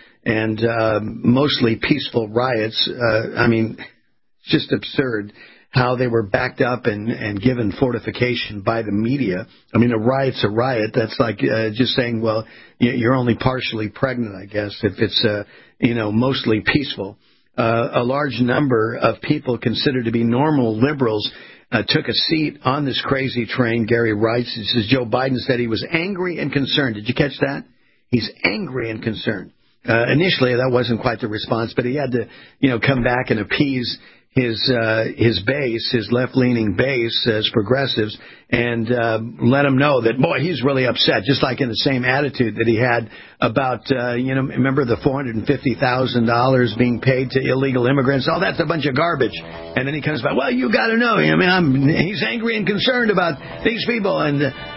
mostly peaceful riots. I mean, it's just absurd how they were backed up and given fortification by the media. I mean, a riot's a riot. That's like just saying, well, you're only partially pregnant, I guess, if it's, mostly peaceful. A large number of people considered to be normal liberals took a seat on this crazy train. Gary writes, he says, Joe Biden said he was angry and concerned. Did you catch that? He's angry and concerned. Initially, that wasn't quite the response, but he had to, come back and appease his base, his left-leaning base as progressives, and let them know that, boy, he's really upset, just like in the same attitude that he had about, remember the $450,000 being paid to illegal immigrants? Oh, that's a bunch of garbage. And then he comes back, well, you got to know, he's angry and concerned about these people, and,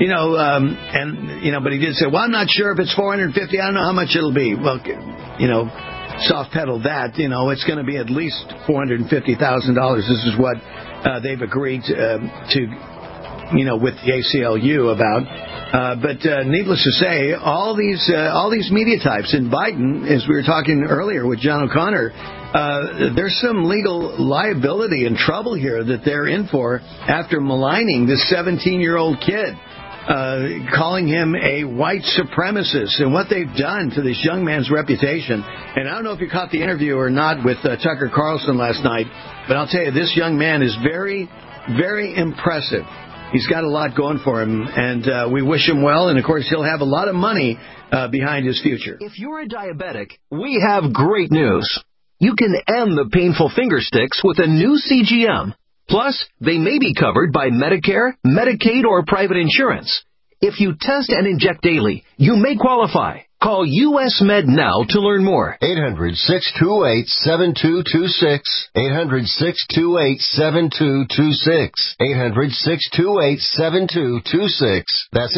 but he did say, well, I'm not sure if it's $450, I don't know how much it'll be. Well, soft pedal that, it's going to be at least $450,000. This is what they've agreed to with the ACLU about. But needless to say, all these media types, and Biden, as we were talking earlier with John O'Connor, there's some legal liability and trouble here that they're in for after maligning this 17-year-old kid. Calling him a white supremacist, and what they've done to this young man's reputation. And I don't know if you caught the interview or not with Tucker Carlson last night, but I'll tell you, this young man is very, very impressive. He's got a lot going for him, and we wish him well, and of course he'll have a lot of money behind his future. If you're a diabetic, we have great news. You can end the painful finger sticks with a new CGM. Plus, they may be covered by Medicare, Medicaid, or private insurance. If you test and inject daily, you may qualify. Call US Med now to learn more. 800-628-7226. 800-628-7226. 800-628-7226. That's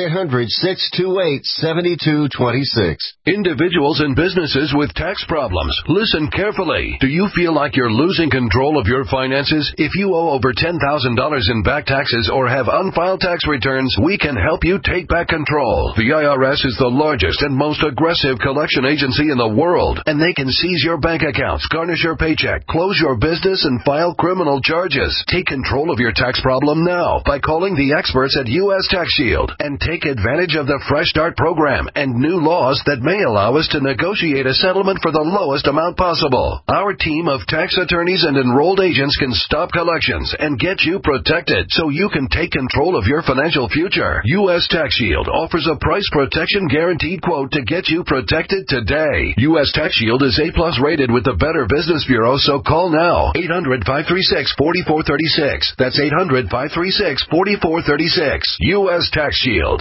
800-628-7226. Individuals and businesses with tax problems, listen carefully. Do you feel like you're losing control of your finances? If you owe over $10,000 in back taxes or have unfiled tax returns, we can help you take back control. The IRS is the largest and most aggressive collection agency in the world, and they can seize your bank accounts, garnish your paycheck, close your business, and file criminal charges. Take control of your tax problem now by calling the experts at U.S. Tax Shield and take advantage of the Fresh Start program and new laws that may allow us to negotiate a settlement for the lowest amount possible. Our team of tax attorneys and enrolled agents can stop collections and get you protected so you can take control of your financial future. U.S. Tax Shield offers a price protection guaranteed quote to get you protected today. U.S. Tax Shield is A+ rated with the Better Business Bureau, so call now. 800-536-4436. That's 800-536-4436. U.S. Tax Shield.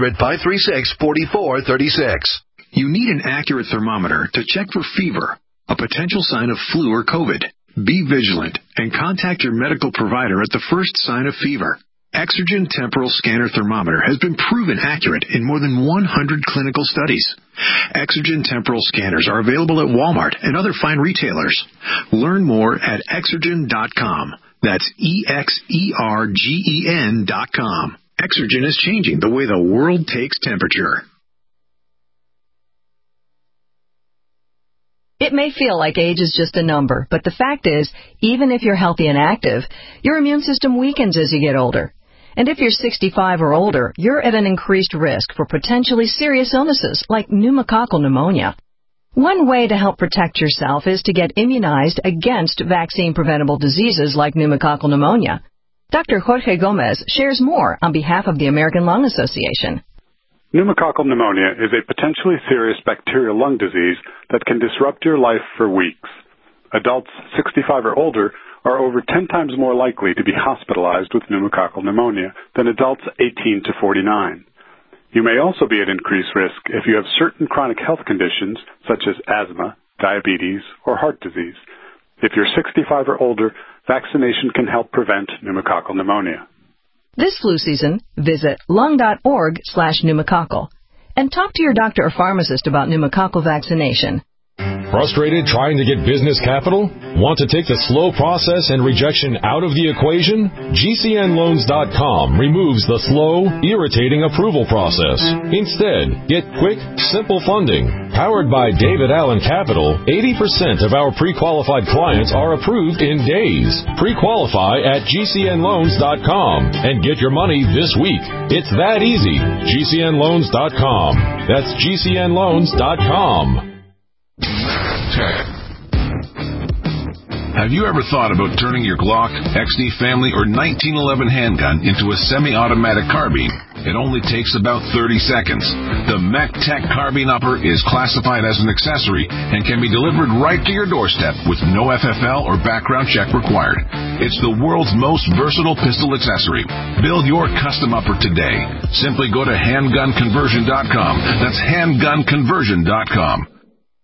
800-536-4436. You need an accurate thermometer to check for fever, a potential sign of flu or COVID. Be vigilant and contact your medical provider at the first sign of fever. Exergen Temporal Scanner Thermometer has been proven accurate in more than 100 clinical studies. Exergen Temporal Scanners are available at Walmart and other fine retailers. Learn more at Exergen.com. That's EXERGEN.com. Exergen is changing the way the world takes temperature. It may feel like age is just a number, but the fact is, even if you're healthy and active, your immune system weakens as you get older. And if you're 65 or older, you're at an increased risk for potentially serious illnesses like pneumococcal pneumonia. One way to help protect yourself is to get immunized against vaccine-preventable diseases like pneumococcal pneumonia. Dr. Jorge Gomez shares more on behalf of the American Lung Association. Pneumococcal pneumonia is a potentially serious bacterial lung disease that can disrupt your life for weeks. Adults 65 or older are over 10 times more likely to be hospitalized with pneumococcal pneumonia than adults 18 to 49. You may also be at increased risk if you have certain chronic health conditions such as asthma, diabetes, or heart disease. If you're 65 or older, vaccination can help prevent pneumococcal pneumonia. This flu season, visit lung.org/pneumococcal and talk to your doctor or pharmacist about pneumococcal vaccination. Frustrated trying to get business capital? Want to take the slow process and rejection out of the equation? GCNLoans.com removes the slow, irritating approval process. Instead, get quick, simple funding. Powered by David Allen Capital, 80% of our pre-qualified clients are approved in days. Pre-qualify at GCNLoans.com and get your money this week. It's that easy. GCNLoans.com. That's GCNLoans.com. Have you ever thought about turning your Glock, XD Family, or 1911 handgun into a semi-automatic carbine? It only takes about 30 seconds. The MechTech Carbine Upper is classified as an accessory and can be delivered right to your doorstep with no FFL or background check required. It's the world's most versatile pistol accessory. Build your custom upper today. Simply go to handgunconversion.com. That's handgunconversion.com.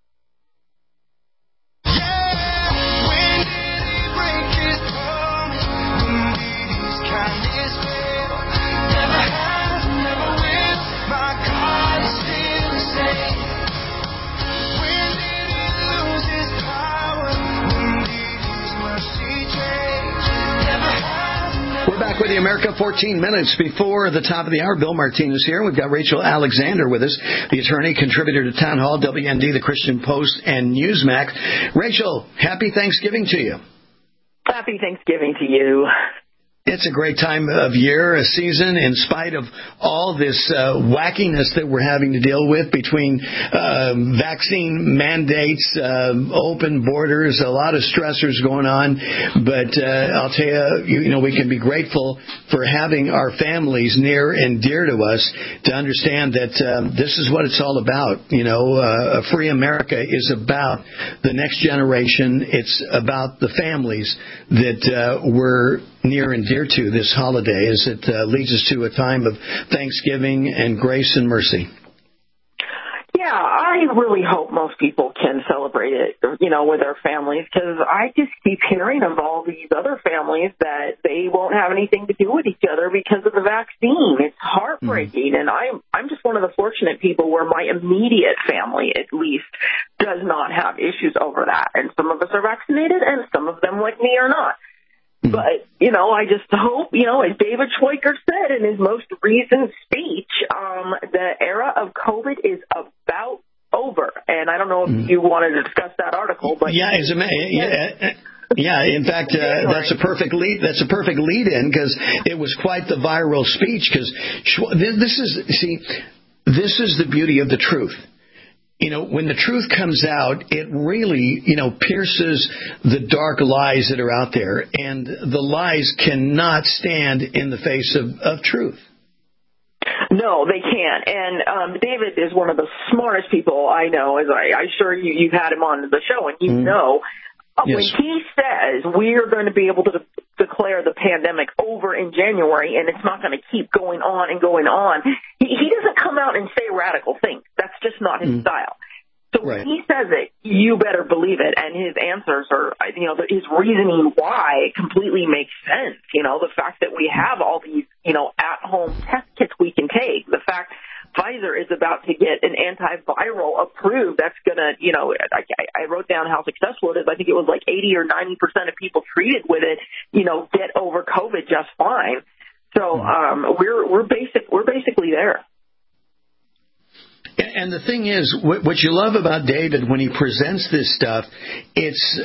With the America, 14 minutes before the top of the hour. Bill Martinez here. We've got Rachel Alexander with us, the attorney, contributor to Town Hall, WND, the Christian Post, and Newsmax. Rachel, happy Thanksgiving to you. Happy Thanksgiving to you. It's a great time of year, a season, in spite of all this wackiness that we're having to deal with between vaccine mandates, open borders, a lot of stressors going on. But I'll tell you, we can be grateful for having our families near and dear to us to understand that this is what it's all about. A free America is about the next generation. It's about the families that we're near and dear to this holiday as it leads us to a time of thanksgiving and grace and mercy. Yeah, I really hope most people can celebrate it, with their families, because I just keep hearing of all these other families that they won't have anything to do with each other because of the vaccine. It's heartbreaking, and I'm just one of the fortunate people where my immediate family, at least, does not have issues over that. And some of us are vaccinated, and some of them, like me, are not. But, I just hope, as David Schweiker said in his most recent speech, the era of COVID is about over. And I don't know if you wanted to discuss that article, but in fact, that's a perfect lead. That's a perfect lead-in because it was quite the viral speech. Because this is the beauty of the truth. When the truth comes out, it really, pierces the dark lies that are out there. And the lies cannot stand in the face of truth. No, they can't. And David is one of the smartest people I know. As I'm sure you've had him on the show, and know. Yes. When he says we're going to be able to declare the pandemic over in January and it's not going to keep going on and going on, he doesn't come out and say radical things. That's just not his style. So when he says it, you better believe it. And his answers are, his reasoning why completely makes sense. The fact that we have all these, at-home test kits we can take. The fact Pfizer is about to get an antiviral approved, that's going to, I wrote down how successful it is. I think it was like 80 or 90% of people treated with it, get over COVID just fine. So we're basically there. And the thing is, what you love about David when he presents this stuff, it's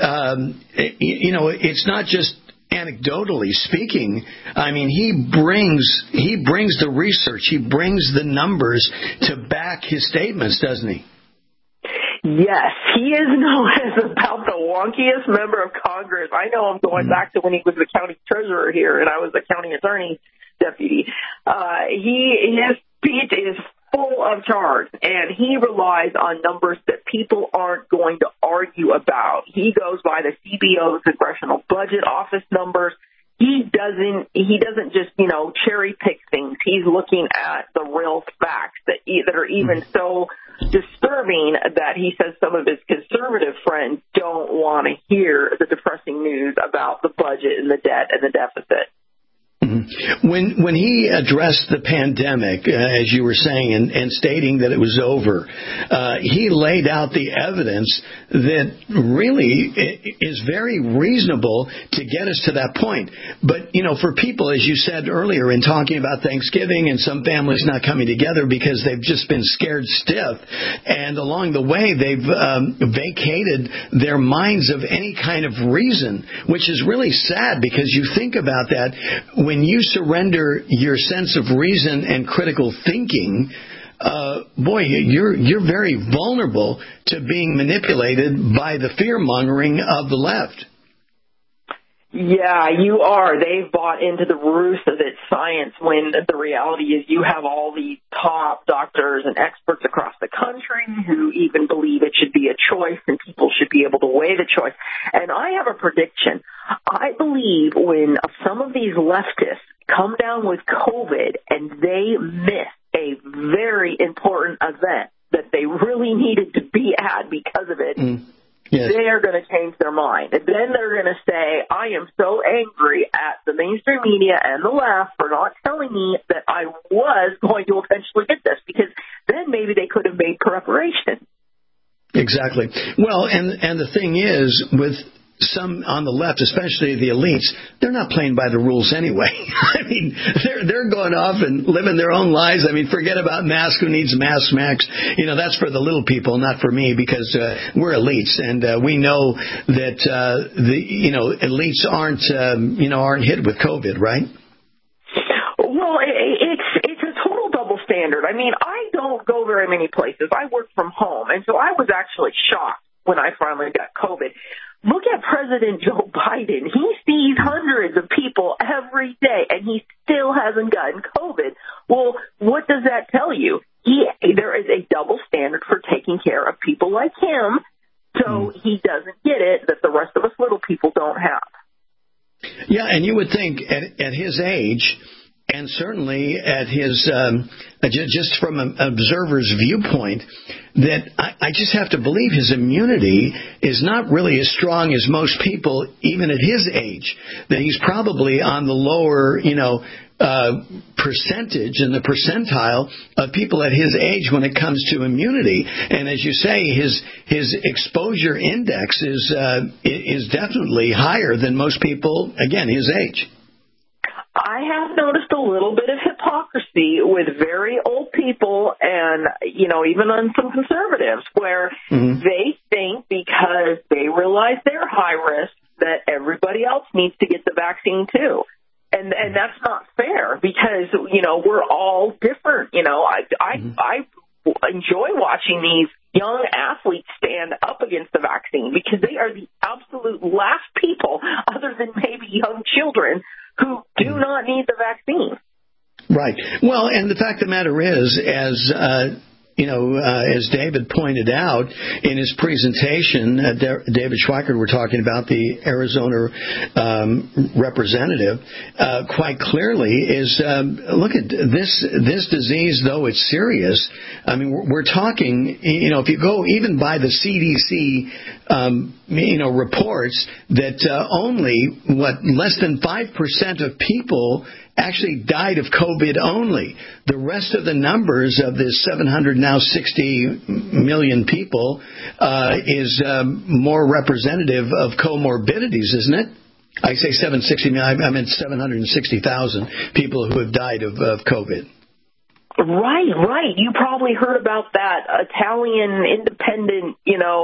not just anecdotally speaking. I mean, he brings the research, he brings the numbers to back his statements, doesn't he? Yes, he is known as about the wonkiest member of Congress. I know him going back to when he was the county treasurer here and I was the county attorney deputy. His speech is full of charts, and he relies on numbers that people aren't going to argue about. He goes by the CBO, the Congressional Budget Office numbers. He doesn't just, cherry pick things. He's looking at the real facts that are even so disturbing that he says some of his conservative friends don't want to hear the depressing news about the budget and the debt and the deficit. When he addressed the pandemic, as you were saying, and stating that it was over, he laid out the evidence that really is very reasonable to get us to that point. But, for people, as you said earlier in talking about Thanksgiving and some families not coming together because they've just been scared stiff, and along the way they've vacated their minds of any kind of reason, which is really sad because you think about that. When you surrender your sense of reason and critical thinking, you're very vulnerable to being manipulated by the fear-mongering of the left. Yeah, you are. They've bought into the ruse of its science when the reality is you have all these top doctors and experts across the country who even believe it should be a choice and people should be able to weigh the choice. And I have a prediction. I believe when some of these leftists come down with COVID and they miss a very important event that they really needed to be at because of it, yes, they are going to change their mind. And then they're going to say, I am so angry at the mainstream media and the left for not telling me that I was going to eventually get this, because then maybe they could have made preparation. Exactly. Well, and the thing is, with some on the left, especially the elites, they're not playing by the rules anyway. I mean, they're going off and living their own lives. I mean, forget about masks. Who needs masks? That's for the little people, not for me, because we're elites, and we know that elites aren't hit with COVID, right? Well, it's a total double standard. I mean, I don't go very many places. I work from home, and so I was actually shocked when I finally got COVID. Look at President Joe Biden. He sees hundreds of people every day, and he still hasn't gotten COVID. Well, what does that tell you? There is a double standard for taking care of people like him, so he doesn't get it that the rest of us little people don't have. Yeah, and you would think at his age, and certainly at his, just from an observer's viewpoint, that I just have to believe his immunity is not really as strong as most people, even at his age, that he's probably on the lower, percentage in the percentile of people at his age when it comes to immunity. And as you say, his exposure index is definitely higher than most people, again, his age. I have noticed a little bit of hypocrisy with very old people and, even on some conservatives where they think because they realize they're high risk that everybody else needs to get the vaccine too. And that's not fair because, we're all different. I enjoy watching these young athletes stand up against the vaccine because they are the absolute last people, other than maybe young children, who do not need the vaccine. Right. Well, and the fact of the matter is, as David pointed out in his presentation, David Schweikert, we're talking about the Arizona representative, quite clearly is, look at this disease, though it's serious. I mean, we're talking, if you go even by the CDC reports that only less than 5% of people actually died of COVID only. The rest of the numbers of the 760 million people is more representative of comorbidities, isn't it? I say 760 million. I meant 760,000 people who have died of COVID. Right. You probably heard about that Italian independent,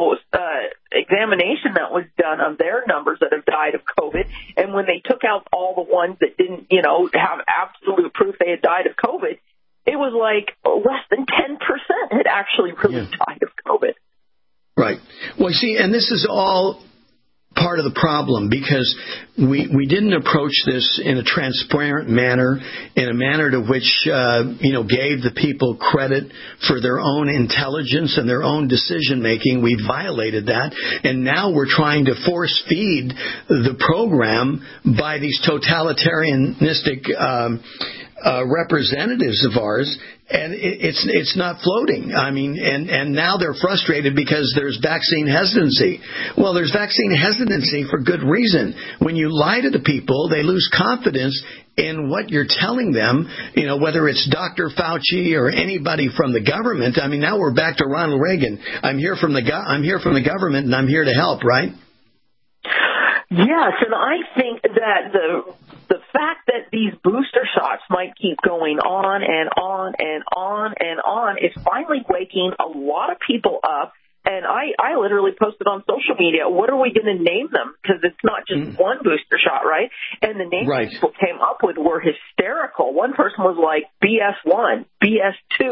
examination that was done of their numbers that have died of COVID. And when they took out all the ones that didn't, have absolute proof they had died of COVID, it was like less than 10% had actually really died of COVID. Right. Well, see, and this is all part of the problem because we didn't approach this in a transparent manner, in a manner to which gave the people credit for their own intelligence and their own decision making. We violated that, and now we're trying to force feed the program by these totalitarianistic representatives of ours, and it's not floating. I mean, and now they're frustrated because there's vaccine hesitancy. Well, there's vaccine hesitancy for good reason. When you lie to the people, they lose confidence in what you're telling them, whether it's Dr. Fauci or anybody from the government. I mean, now we're back to Ronald Reagan. I'm here from the government, and I'm here to help, right? Yes, and I think that the fact that these booster shots might keep going on and on and on and on is finally waking a lot of people up. And I literally posted on social media, what are we going to name them? Because it's not just one booster shot, right? And the names people came up with were hysterical. One person was like BS1, BS2,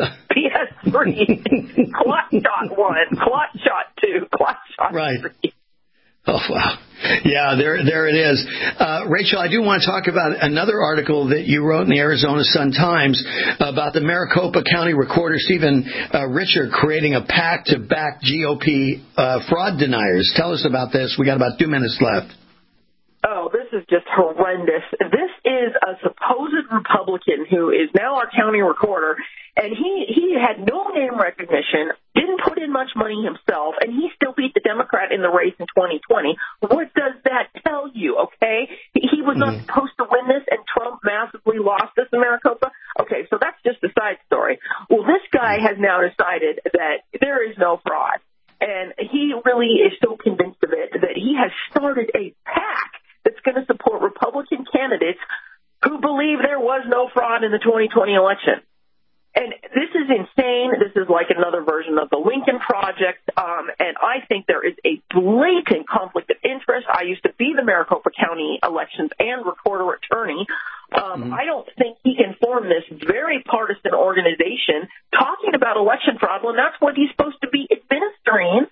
BS3, clot shot 1, clot shot 2, clot shot 3. Oh, wow. Yeah, there it is. Rachel, I do want to talk about another article that you wrote in the Arizona Sun-Times about the Maricopa County Recorder, Stephen Richer, creating a PAC to back GOP fraud deniers. Tell us about this. We got about 2 minutes left. Oh, this is just horrendous. This is a supposed Republican who is now our county recorder, and he had no name recognition, didn't put in much money himself, and he still beat the Democrat in the race in 2020. What does that tell you, okay? He was not supposed to win this, and Trump massively lost this in Maricopa? Okay, so that's just a side story. Well, this guy has now decided that there is no fraud, and he really is so convinced of it that he has started a PAC that's going to support Republican candidates who believe there was no fraud in the 2020 election. And this is insane. This is like another version of the Lincoln Project, and I think there is a blatant conflict of interest. I used to be the Maricopa County elections and recorder attorney. I don't think he can form this very partisan organization talking about election fraud when that's what he's supposed to be administering.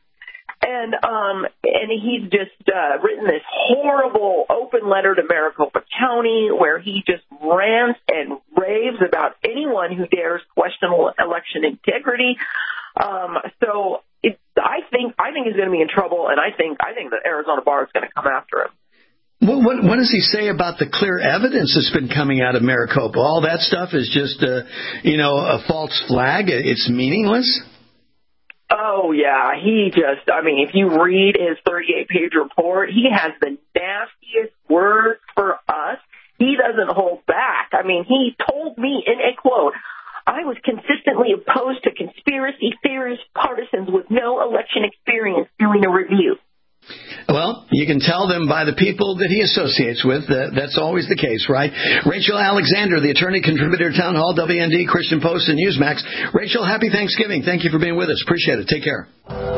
And he's just written this horrible open letter to Maricopa County where he just rants and raves about anyone who dares question election integrity. So I think he's going to be in trouble, and I think the Arizona bar is going to come after him. What does he say about the clear evidence that's been coming out of Maricopa? All that stuff is just a false flag. It's meaningless. Oh, yeah. If you read his 38-page report, he has the nastiest words for us. He doesn't hold back. I mean, he told me in a quote, I was consistently opposed to conspiracy theorist partisans with no election experience doing a review. Well, you can tell them by the people that he associates with. That's always the case, right? Rachel Alexander, the attorney contributor to Town Hall, WND, Christian Post, and Newsmax. Rachel, happy Thanksgiving. Thank you for being with us. Appreciate it. Take care.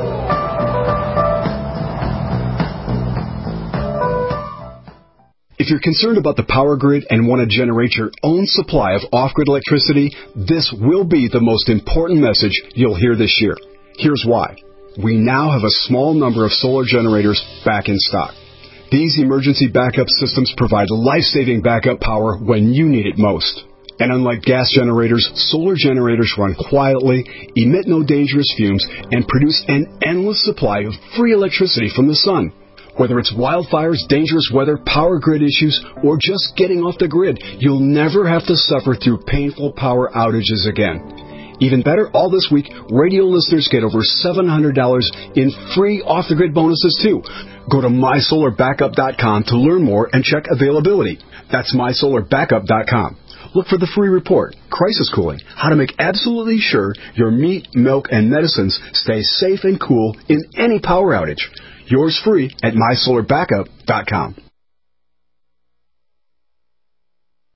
If you're concerned about the power grid and want to generate your own supply of off-grid electricity, this will be the most important message you'll hear this year. Here's why. We now have a small number of solar generators back in stock. These emergency backup systems provide life-saving backup power when you need it most. And unlike gas generators, solar generators run quietly, emit no dangerous fumes, and produce an endless supply of free electricity from the sun. Whether it's wildfires, dangerous weather, power grid issues, or just getting off the grid, you'll never have to suffer through painful power outages again. Even better, all this week, radio listeners get over $700 in free off-the-grid bonuses, too. Go to MySolarBackup.com to learn more and check availability. That's MySolarBackup.com. Look for the free report, Crisis Cooling, how to make absolutely sure your meat, milk, and medicines stay safe and cool in any power outage. Yours free at MySolarBackup.com.